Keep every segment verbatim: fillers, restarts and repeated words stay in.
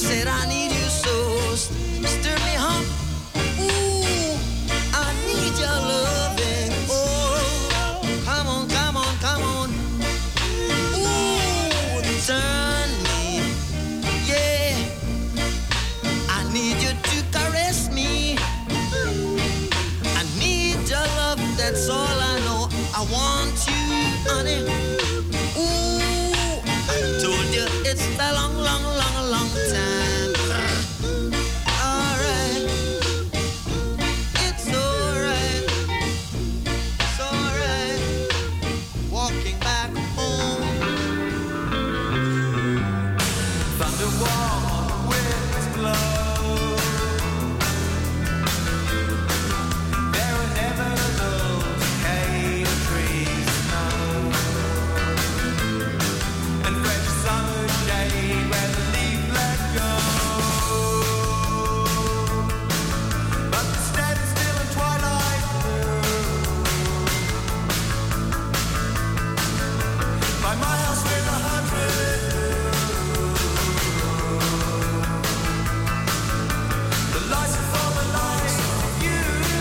said I need you so. Stir me up. Ooh, I need your loving. Oh, come on, come on, come on. Ooh, turn me. Yeah, I need you to caress me. I need your love, that's all I know. I want you, honey. Ooh, I told you it's a long, long, long, long time. All right, it's all right, it's all right. Walking back home. Thunder warm, winds blow. There are never those decayed trees, no. And fresh summer shade where the leaf let go. But instead it's still in twilight blue. By my house with a hundred. The lights are for the lights of you.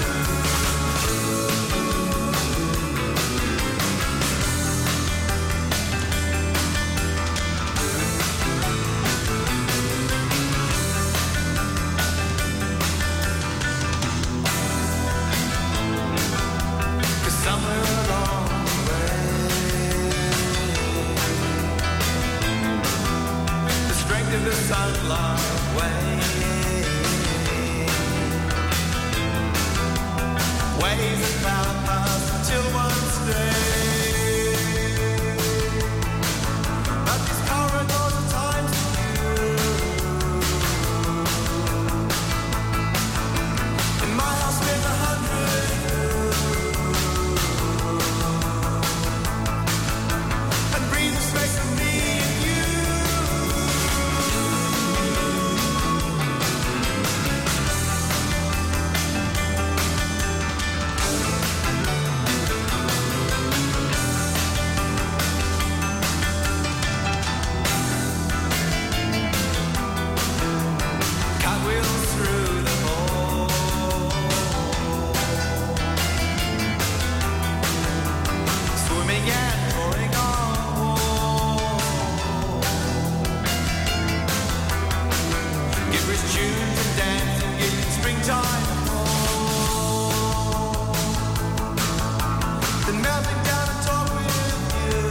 Cause somewhere along the way, the strength of the sunlight waves, waves and cloud pass until one stays. But these corridors of time to you. In my house with a hundred and breathe the space of me and you. Cartwheels through the hall, swimming and pouring on. Get rich tunes and dancing in springtime fall. Then melting down and talk with you.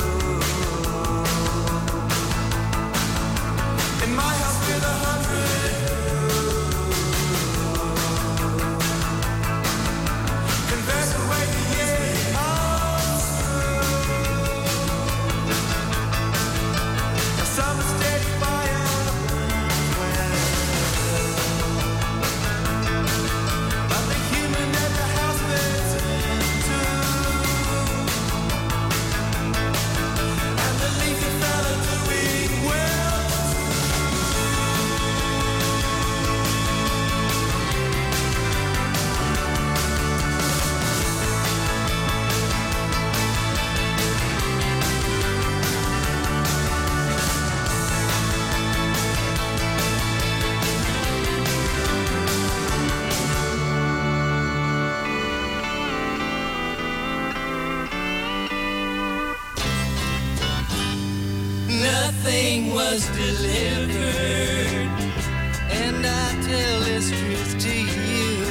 In my house with a hundred. Converse away the years. A summer steady fire burns well. But the human at the house fits into. And the leafy fella doing well. Nothing was delivered, and I tell this truth to you,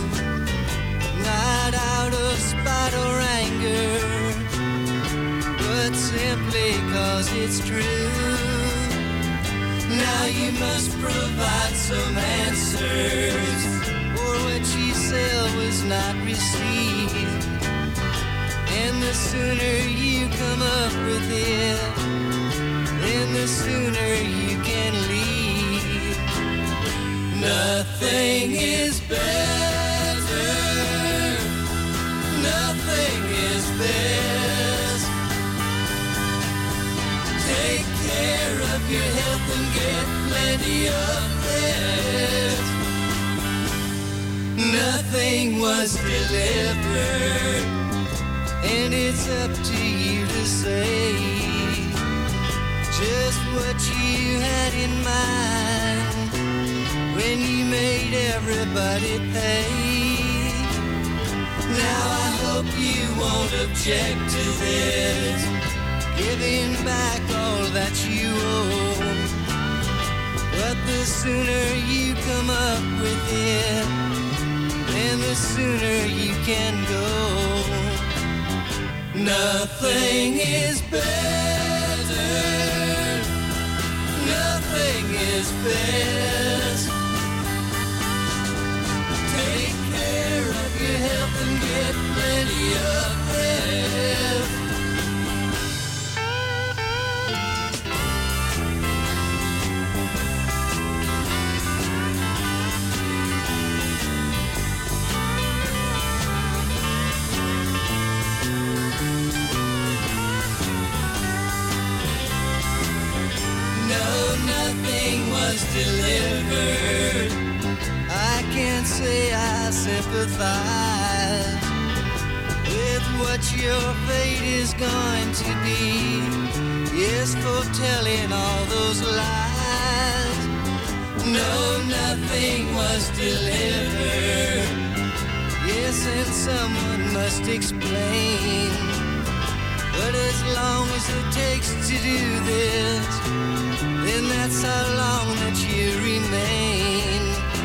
not out of spite or anger, but simply cause it's true. Now you must provide some answers, for what you sell was not received, and the sooner you come up with it, then the sooner you can leave. Nothing is better, nothing is best. Take care of your health and get plenty of rest. Nothing was delivered, and it's up to you to say just what you had in mind. when you made everybody pay. Now I hope you won't object to this, giving back all that you owe. But the sooner you come up with it, then the sooner you can go. Nothing is better, nothing is best. Take care of your health and get plenty of rest. Nothing was delivered. I can't say I sympathize with what your fate is going to be. Yes, for telling all those lies. No, nothing was delivered. Yes, and someone must explain. But as long as it takes to do this, then that's how long that you remain.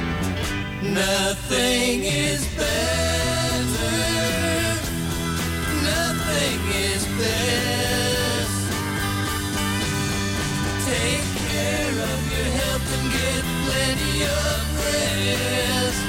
Nothing is better, nothing is best. Take care of your health and get plenty of rest.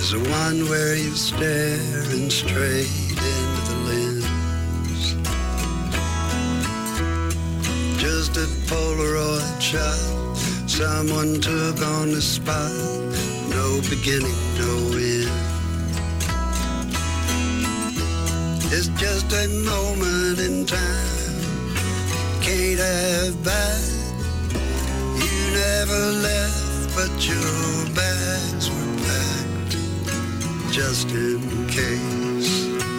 is the one where you staring straight into the lens. Just a Polaroid shot someone took on the spot. No beginning, no end. It's just a moment in time can't have back. You never left, but your bags were packed just in case.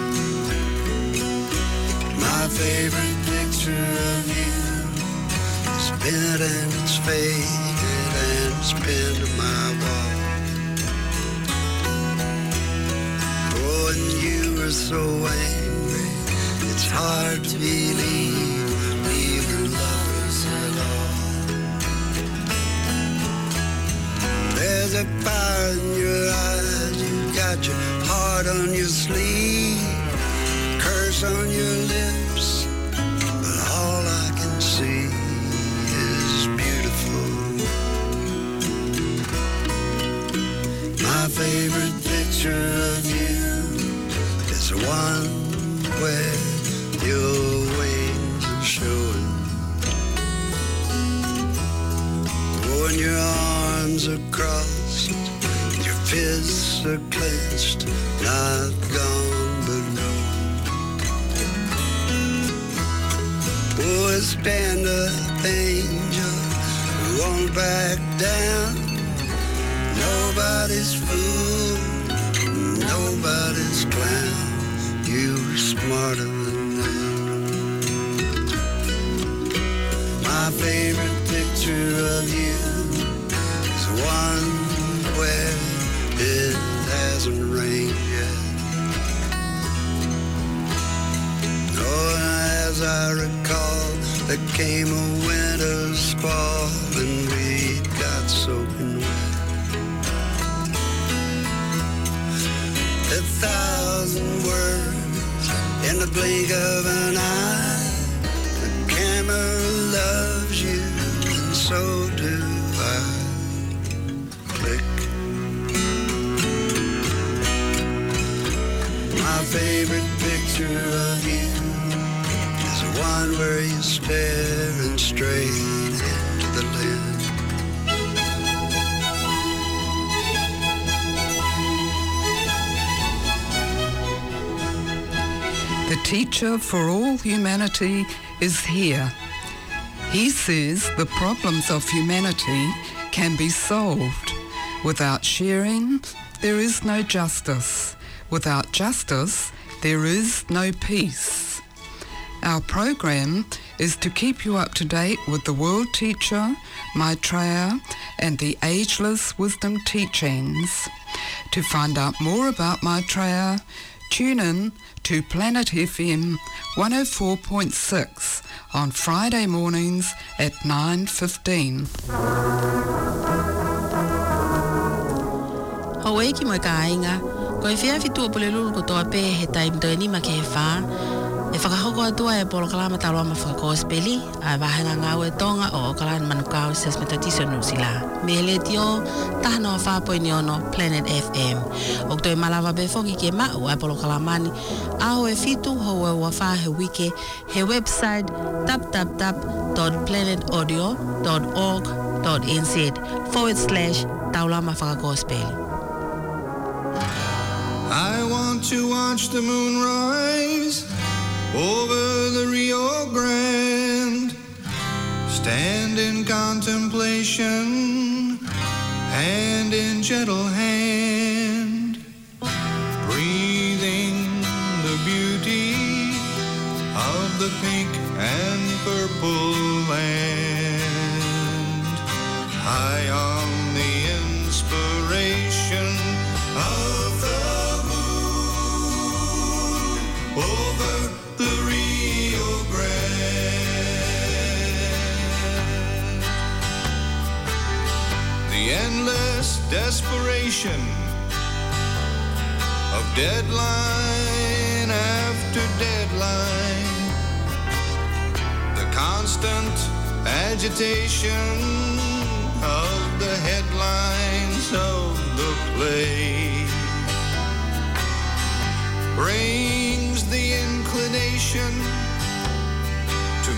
My favorite picture of you is bent and it's faded and it's pinned to my wall. Oh, and you were so angry, it's hard to believe we were lovers at all. There's a fire in your eyes, you got your heart on your sleeve, curse on your lips, but all I can see is beautiful. My favorite picture of you is the one where your wings are showing. When your arms are crossed, your fists are clenched, not gone but known. Oh, stand up, angel, won't back down. Nobody's fool, nobody's clown. You're smarter than them. My favorite picture of you is the one where it hasn't rained yet. Oh, and as I recall, there came a winter squall and we got soaking wet. A thousand words in the blink of an eye. The camera loves you and so do I. Click. My favorite picture of you is the one where you're staring straight into the lens. The teacher for all humanity is here. He says the problems of humanity can be solved. Without sharing, there is no justice. Without justice, there is no peace. Our program is to keep you up to date with the World Teacher, Maitreya, and the Ageless Wisdom Teachings. To find out more about Maitreya, tune in to Planet F M one oh four point six on Friday mornings at nine fifteen. Hawaii ki mai ka inga, ko e fia fitu pole lulu ko toa pe he time to ni ma ke fa. E whakahoko atua e polo kalama taloa ma whakakospeli, a wahanga ngau e tonga o kalana manukau ses metatiso nusila. Me le tio, tahano a whapoi ni ono Planet F M. O toi malawa be whoki ke mau e polo kalamani, aho e fitu ho e wafa he wike, he website www dot planet audio dot org dot n z forward slash taulama whakakospeli. I want to watch the moon rise over the Rio Grande, stand in contemplation, hand in gentle hand, breathing the beauty of the pink and purple land, high on the inspiration of the moon over the Rio Grande. The endless desperation of deadline after deadline, the constant agitation of the headlines of the play.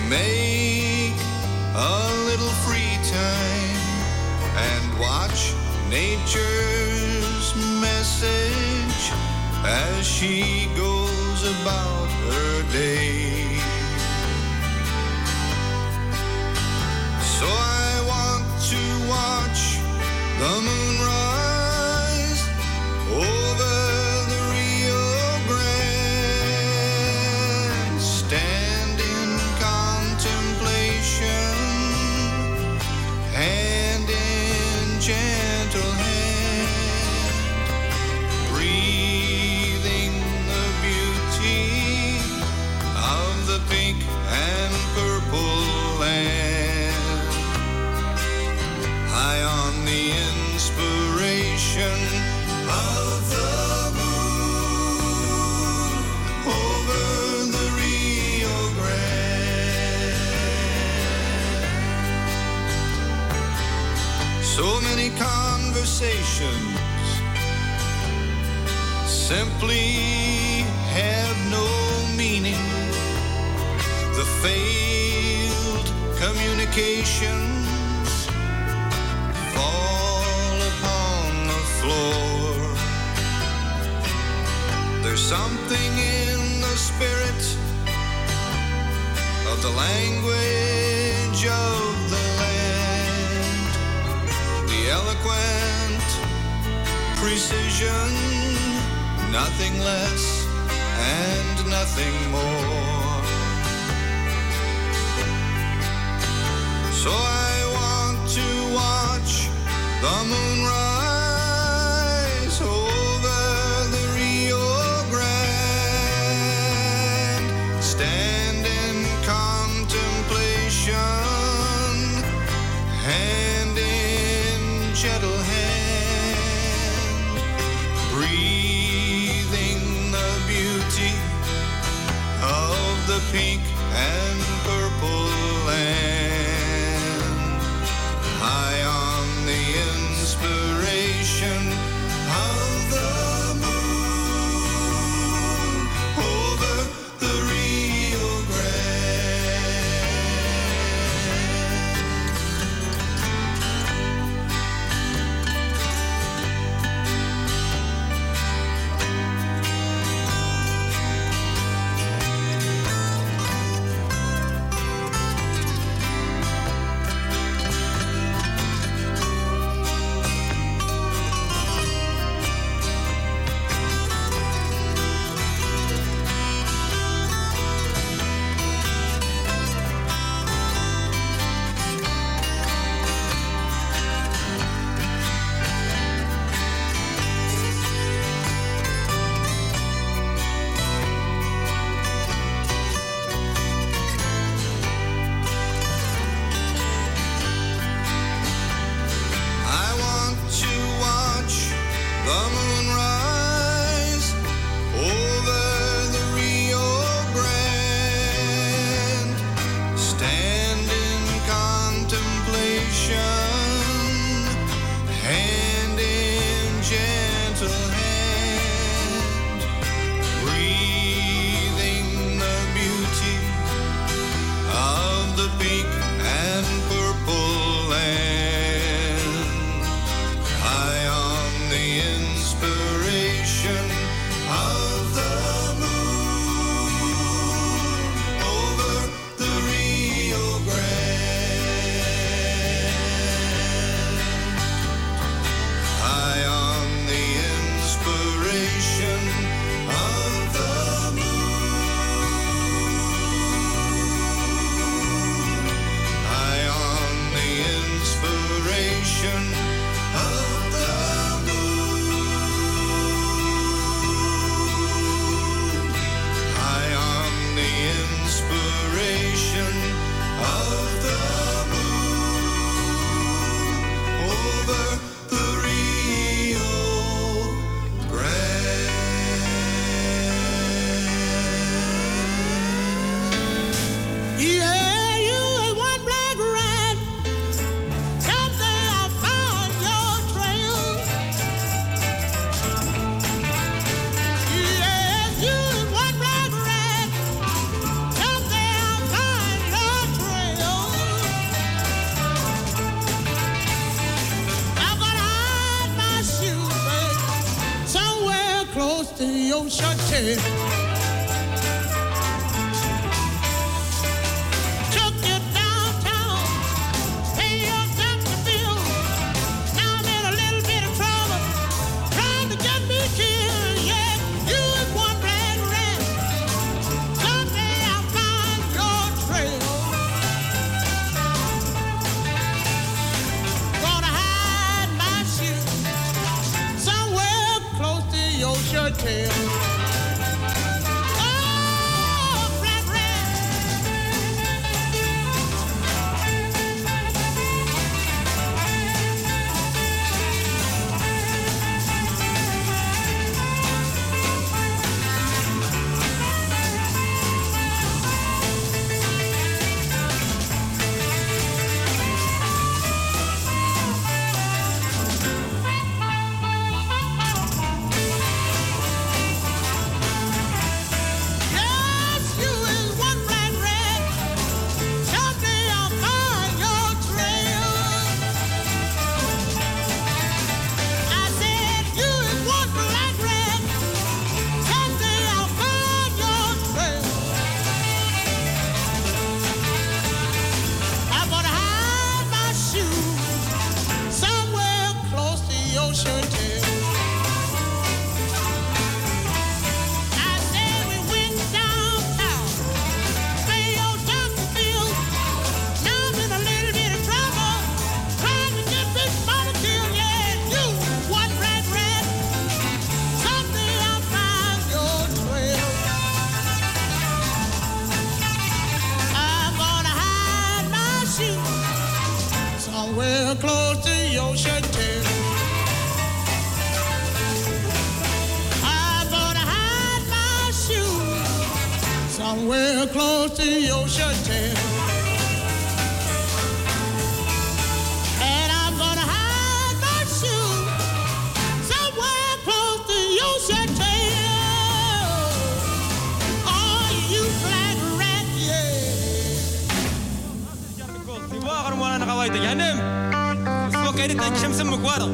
Make a little free time and watch nature's message as she goes about her day. So I want to watch the moon rise over the Rio Grande, stand in contemplation, hand in gentle hand, breathing the beauty of the pink and purple land, high on the inspiration of the moon over the Rio Grande. So many conversations simply have no meaning. The failed communications fall upon the floor. There's something in the spirit of the language of the land, the eloquent precision, nothing less and nothing more. So I want to watch the moon rise over the Rio Grande, stand in contemplation, hand in gentle hand, breathing the beauty of the pink and purple land, high on the inspiration close to your shirt tail. Took you downtown, pay your doctor bill. Now I'm in a little bit of trouble, trying to get me killed. Yeah, you is one black rat. Someday I'll find your trail. Gonna hide my shoe somewhere close to your shirt tail. Somewhere close to your shirt tail. I'm gonna hide my shoes somewhere close to your shirt tail. And I'm gonna hide my shoes somewhere close to your shirt tail. Oh, you black rat, yeah. كانت الشمس مكوارة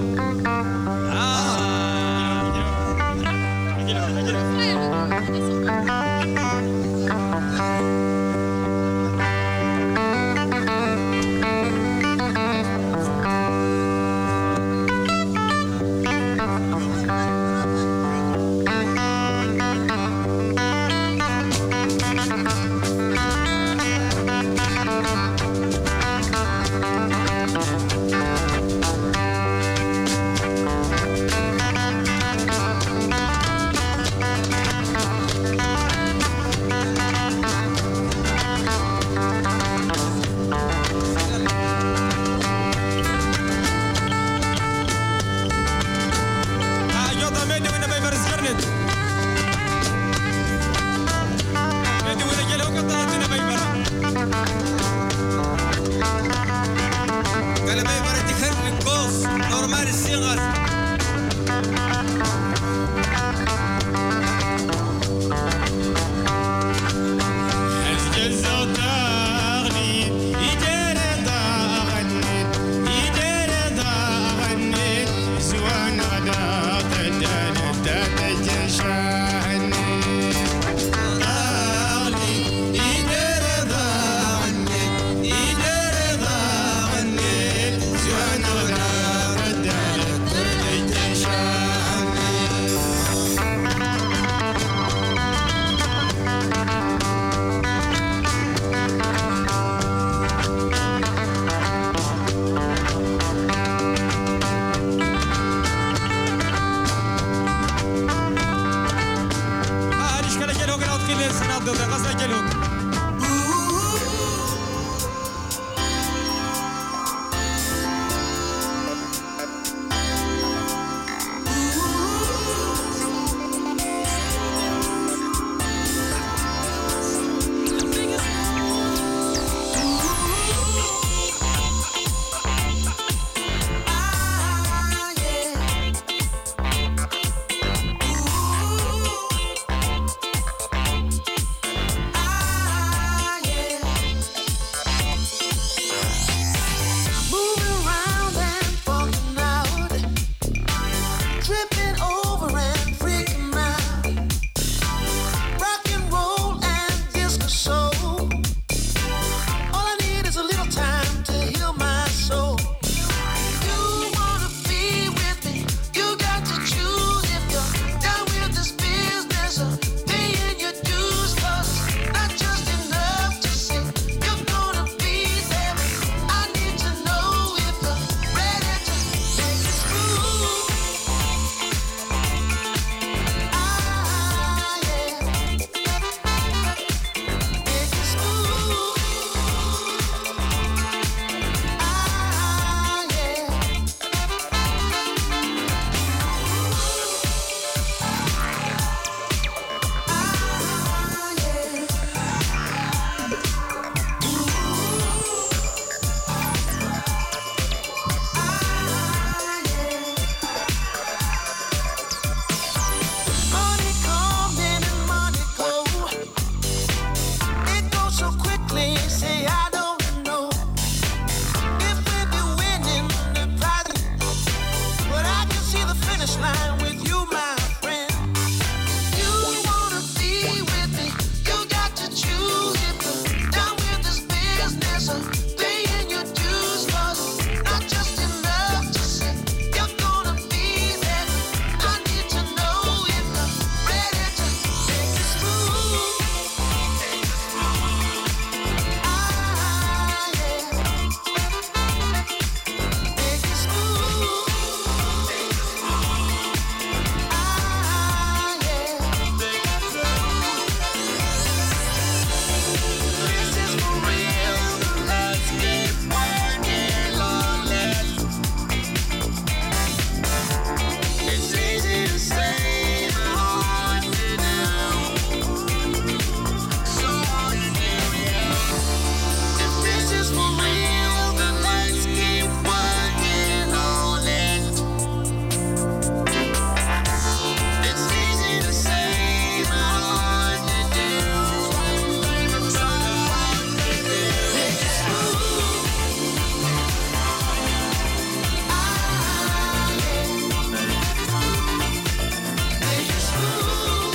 Ado da Casa Geluk.